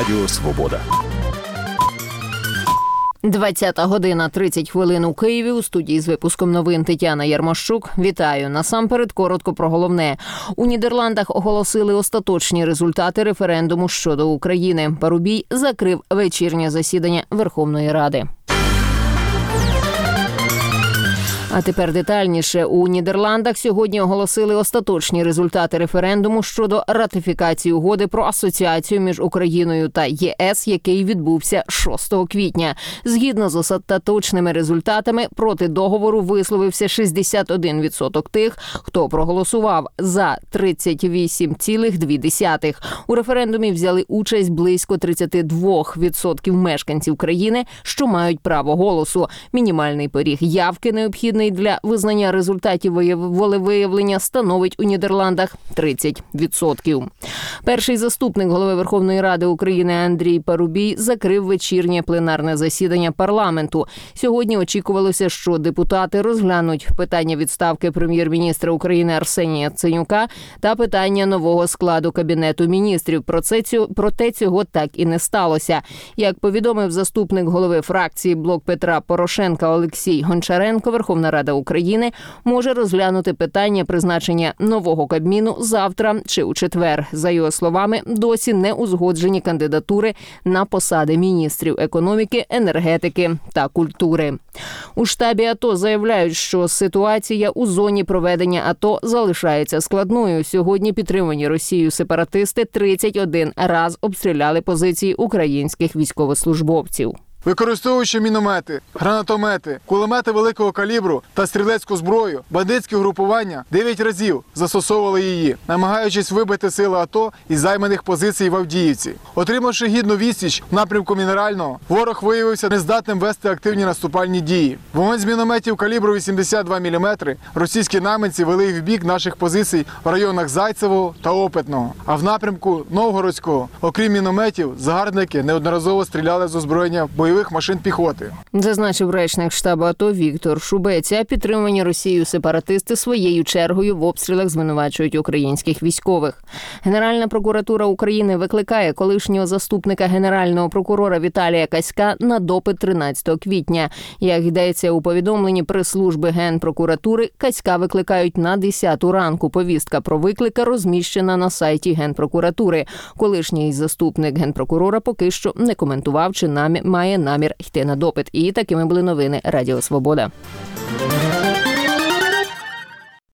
Радіо Свобода. 20:30 у Києві. У студії з випуском новин Тетяна Ярмощук. Вітаю. Насамперед коротко про головне. У Нідерландах оголосили остаточні результати референдуму щодо України. Парубій закрив вечірнє засідання Верховної Ради. А тепер детальніше. У Нідерландах сьогодні оголосили остаточні результати референдуму щодо ратифікації угоди про асоціацію між Україною та ЄС, який відбувся 6 квітня. Згідно з остаточними результатами, проти договору висловився 61% тих, хто проголосував за 38,2%. У референдумі взяли участь близько 32% мешканців країни, що мають право голосу. Мінімальний поріг явки, необхідний для визнання результатів волевиявлення, становить у Нідерландах 30%. Перший заступник голови Верховної Ради України Андрій Парубій закрив вечірнє пленарне засідання парламенту. Сьогодні очікувалося, що депутати розглянуть питання відставки прем'єр-міністра України Арсенія Яценюка та питання нового складу Кабінету міністрів. Проте цього так і не сталося. Як повідомив заступник голови фракції «Блок Петра Порошенка» Олексій Гончаренко, Верховна Рада України може розглянути питання призначення нового Кабміну завтра чи у четвер. За його словами, досі не узгоджені кандидатури на посади міністрів економіки, енергетики та культури. У штабі АТО заявляють, що ситуація у зоні проведення АТО залишається складною. Сьогодні підтримані Росією сепаратисти 31 раз обстріляли позиції українських військовослужбовців. Використовуючи міномети, гранатомети, кулемети великого калібру та стрілецьку зброю, бандитські угрупування 9 разів застосовували її, намагаючись вибити сили АТО із займаних позицій в Авдіївці. Отримавши гідну відсіч в напрямку Мінерального, ворог виявився нездатним вести активні наступальні дії. Вогонь з мінометів калібру 82 мм російські найманці вели в бік наших позицій в районах Зайцевого та Опитного. А в напрямку Новгородського, окрім мінометів, загарбники неодноразово стріляли з озброєння бойових машин піхоти. Зазначив речник штабу АТО Віктор Шубець. А підтримані Росією сепаратисти своєю чергою в обстрілах звинувачують українських військових. Генеральна прокуратура України викликає колишнього заступника генерального прокурора Віталія Каська на допит 13 квітня. Як йдеться у повідомленні прес-служби Генпрокуратури, Каська викликають на 10 ранку. Повістка про виклика розміщена на сайті Генпрокуратури. Колишній заступник генпрокурора поки що не коментував, чи має намір йти на допит. І такими були новини Радіо Свобода.